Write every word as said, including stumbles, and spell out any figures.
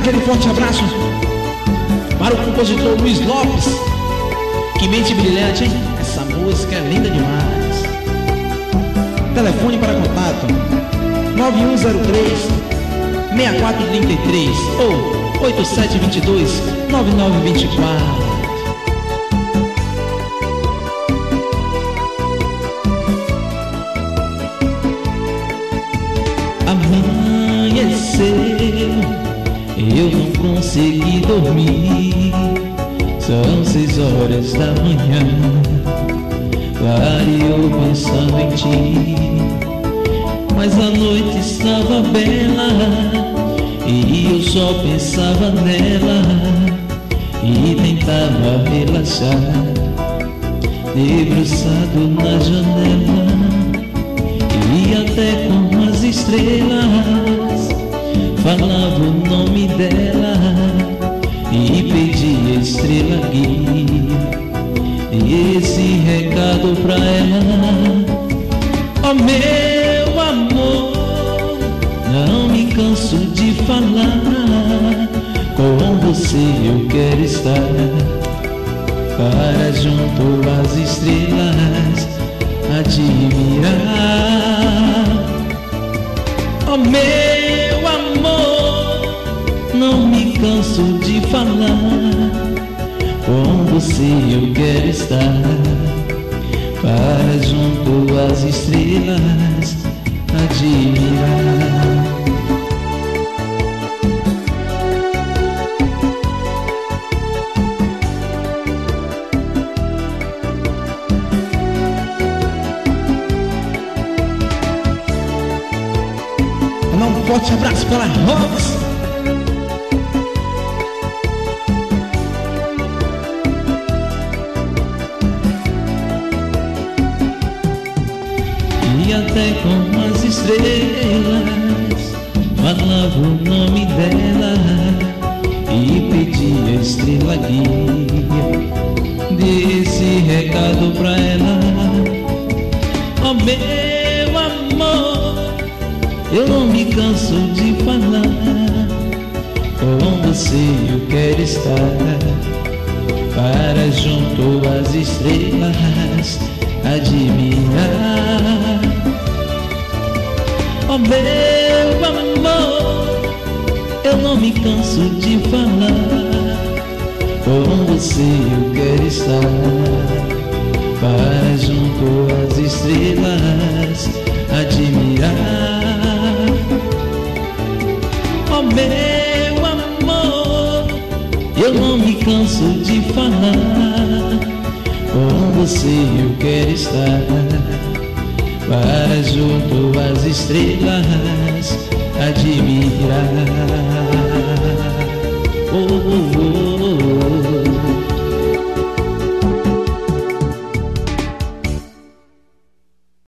aquele forte abraço para o compositor Luiz Lopes. Que mente brilhante, hein? Essa música é linda demais. Telefone para contato nove um zero três, seis quatro três três ou oito sete dois dois, nove nove dois quatro. Amanheceu, eu não consegui dormir. São seis horas da manhã, clareou pensando em ti. Mas a noite estava bela e eu só pensava nela e tentava relaxar, debruçado na janela. E até com as estrelas falava o nome dela e pedia estrela guia e esse recado pra ela: ó meu amor, não me canso de falar, com você eu quero estar, para junto às estrelas admirar. Ó meu amor, não me canso de falar, com você eu quero estar, para junto às estrelas admirar. Um forte abraço para Rox. E até com as estrelas falava o nome dela e pedia estrela guia, desse recado pra ela: ó meu amor, eu não me canso de falar, com você eu quero estar, para junto às estrelas admirar. Ó meu amor, eu não me canso de falar, com você eu quero estar, para junto às estrelas admirar. Ó meu amor, eu não me canso de falar, com você eu quero estar, para junto às estrelas admirar. Oh, oh, oh.